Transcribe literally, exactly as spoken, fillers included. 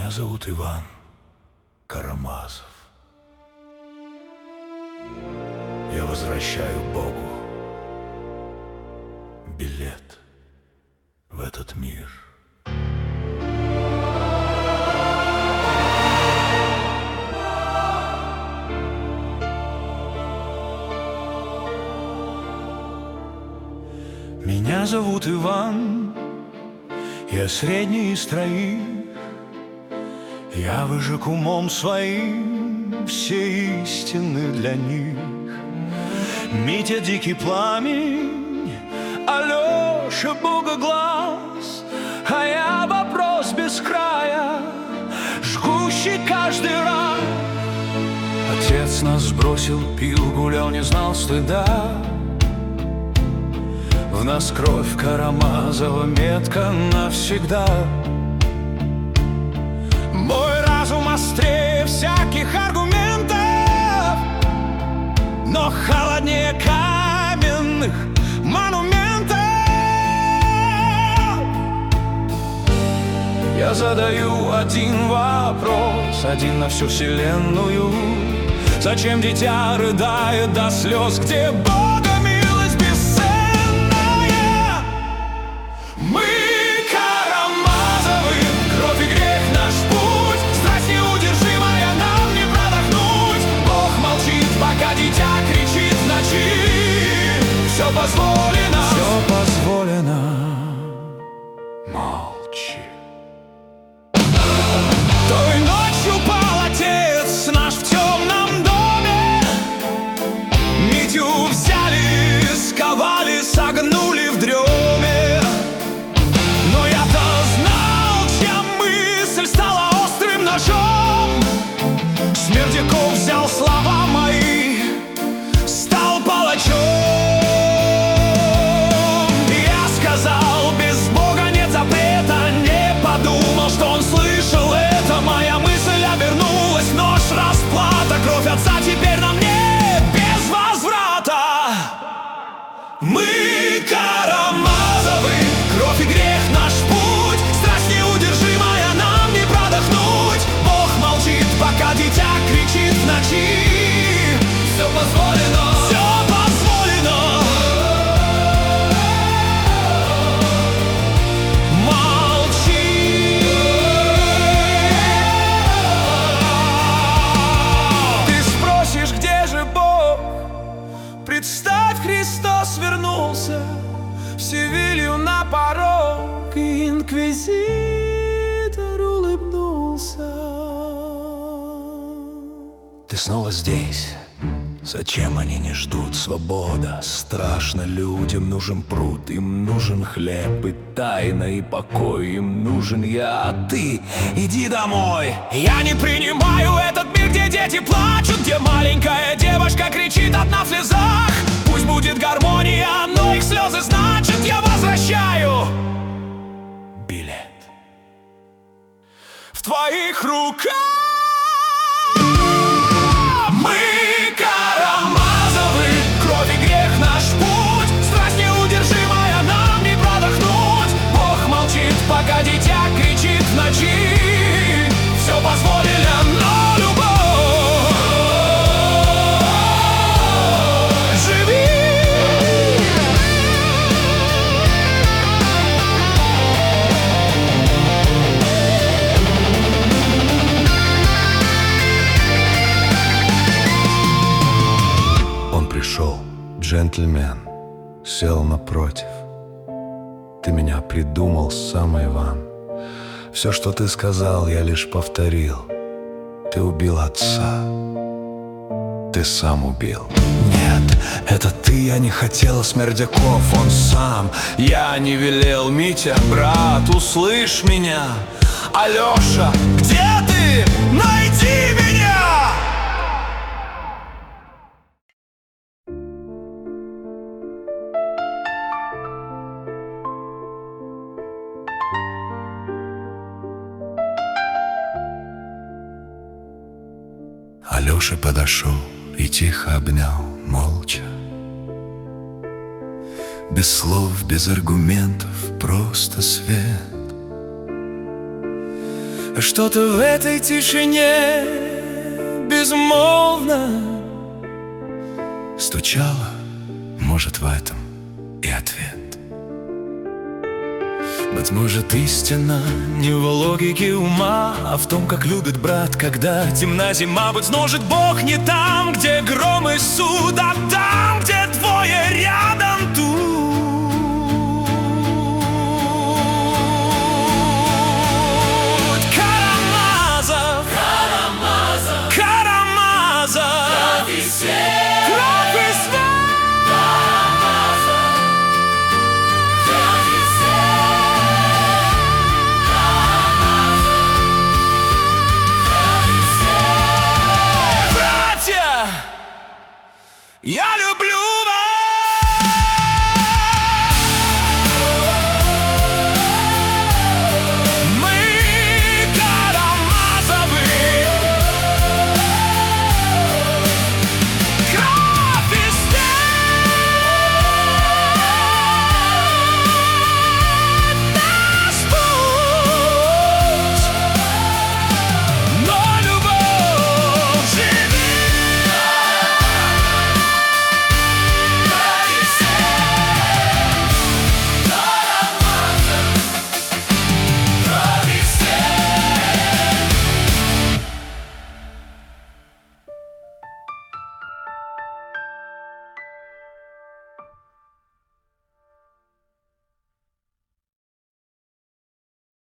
Меня зовут Иван Карамазов. Я возвращаю Богу билет в этот мир. Меня зовут Иван, я средний из троих. Я выжег умом своим все истины для них. Митя дикий пламень, Алеша богоглаз, а я вопрос без края, жгущий каждый раз. Отец нас сбросил, пил, гулял, не знал стыда. В нас кровь Карамазова, метка навсегда. Мой разум острее всяких аргументов, но холоднее каменных монументов. Я задаю один вопрос, один на всю вселенную: зачем дитя рыдает до слез, где Бога милость бесценная? Мы Карамазовы, кровь и грех наш путь, страсть неудержимая, нам не продохнуть. Бог молчит, пока дитя кричит в ночи. Все позволено, все позволено, молчи. Той ночью пал отец наш в темном доме. Митю взяли, сковали, согнули в дреме. Но я-то знал, чья мысль стала острым ножом. Смердяков взял слова мои, стал палачом. Я сказал, без Бога нет запрета, не подумал, что он слышал это. Моя мысль обернулась, нож, расплата, кровь отца теперь на мне без возврата. Мы Карамазовы, кровь и грех наш путь, страсть неудержимая, нам не продохнуть. Бог молчит, пока дитя кричит в ночи. Все позволено, все позволено, молчи. Ты спросишь, где же Бог? Представь, Христос вернулся в Севилью на порог, и инквизитор улыбнулся. Ты снова здесь. Зачем они не ждут? Свобода страшно людям, нужен пруд, им нужен хлеб и тайна, и покой, им нужен я, а ты иди домой. Я не принимаю этот мир, где дети плачут, где маленькая девочка кричит одна в слезах. Пусть будет гармония, но их слезы значит, я возвращаю билет в твоих руках. Мы Карамазовы, кровь и грех наш путь, страсть неудержимая, нам не продохнуть. Бог молчит, пока дитя кричит в ночи. Все позволено, но любовь живи. Пришел джентльмен, сел напротив. Ты меня придумал сам, Иван. Все, что ты сказал, я лишь повторил. Ты убил отца, ты сам убил. Нет, это ты, я не хотел, Смердяков, он сам. Я не велел, Митя, брат, услышь меня. Алеша, где ты? Найди меня! Алеша подошел и тихо обнял, молча. Без слов, без аргументов, просто свет. Что-то в этой тишине безмолвно стучало, может, в этом и ответ. Быть может, истина не в логике ума, а в том, как любит брат, когда темна зима. Быть может, Бог не там, где гром и суд, а там, где двое рядом тут. Карамазов, Карамазов, Карамазов, кровь и свет, кровь и свет. Я люблю